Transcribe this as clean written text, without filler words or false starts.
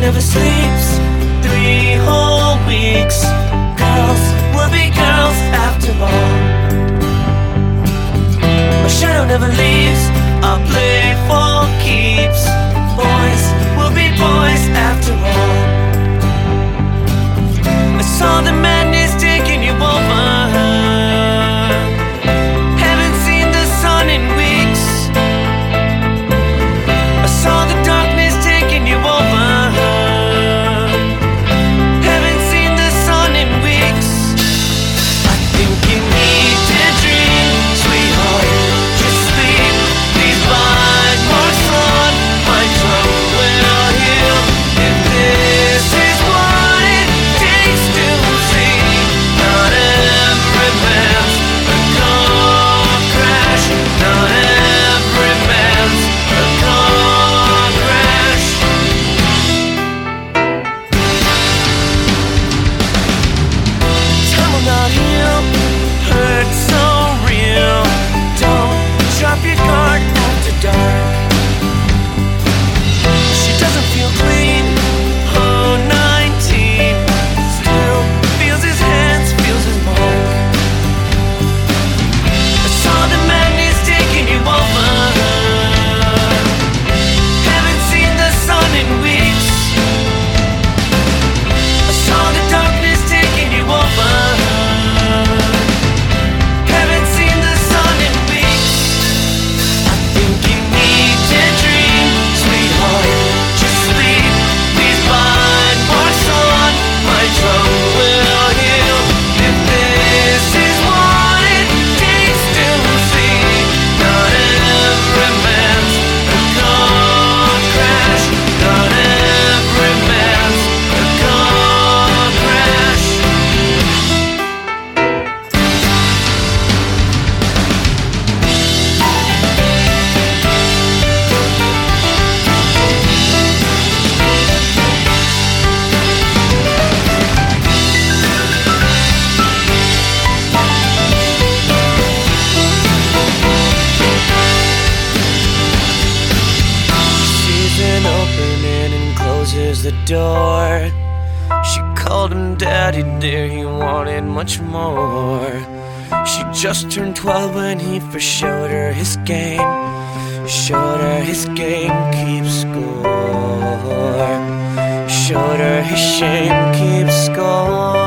never sleeps 3 whole weeks. Girls will be girls after all. My shadow never leaves, I'll play for keeps. Boys will be boys after all. I saw the madness taking you over. Haven't seen the sun in weeks. I saw the darkness taking you over. Haven't seen the sun in weeks. I think you need to dream, sweetheart. Just sleep, please bite marks on my tongue will heal. If this is what it takes to see, not every man's a car crash. Not every man's a car crash. Time will not heal, hurt so real. Don't drop your guard after dark. She doesn't feel clean, oh 19. Still feels his hands, feels his mark. I saw the madness taking you over. Haven't seen the sun in weeks. I saw the darkness taking you over. Haven't seen the sun in weeks. I think you need to dream, sweetheart. Just sleep, please bite marks on my tongue will heal. If this is what it takes to see, not every man's a car crash. Not every man's a car crash. Sees an opening and closes the door. She called him daddy dear, he wanted much more. She just turned 12 when he first showed her his game. Showed her his game, keep score. Showed her his shame, keep score.